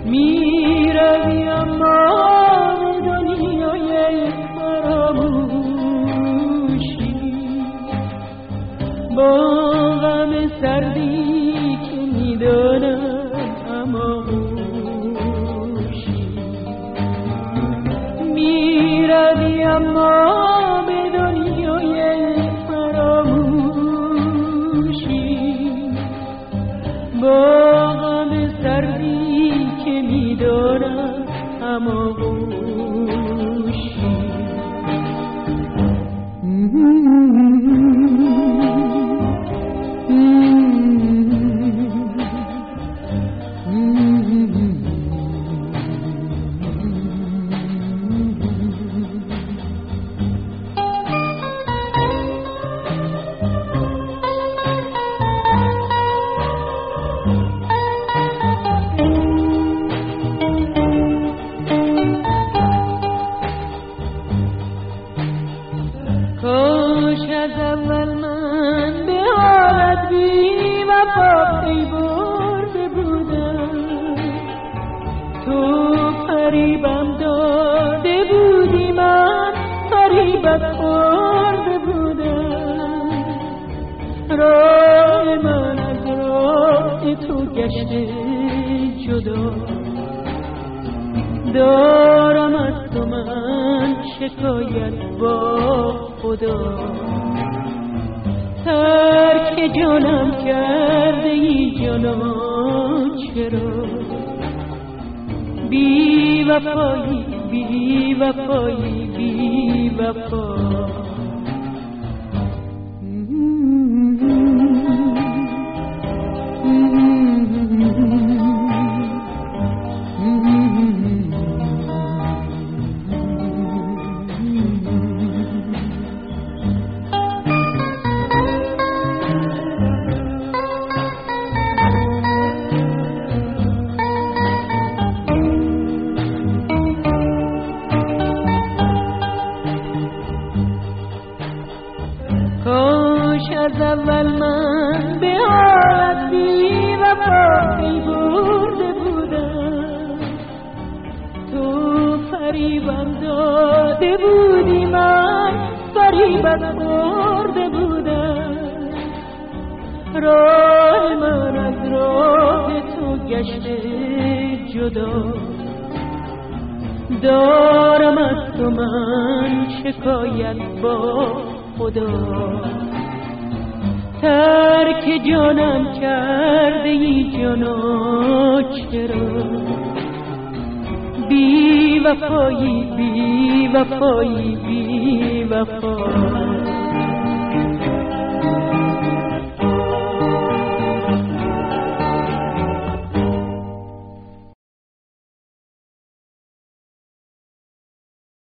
میروی اما به دنیای فراموشی، با غم سردی که میدانم اما خوشی. میروی اما به دنیای فراموشی، با غم سردی که میدانم اما خوشی. کاش از اول من به حالت بی وفا پی برده بودم، تو فریبم داده بودی، من فریبت خورده بودم. راه من از راه تو گشته جدا، دارم از تو من شکایت با خدا. ترک جانم کرده ای جانا، چرا بی وفایی بی وفایی بی وفا. کاش از اول من به حالت بی وفا پی برده بودم، تو فریبم داده بودی، من فریبت خورده بودم. راه من از راه تو گشته جدا، دارم از تو من شکایت با خدا. ترک جانم کرده ای جانا، چرا بی وفایی بی وفایی بی وفا.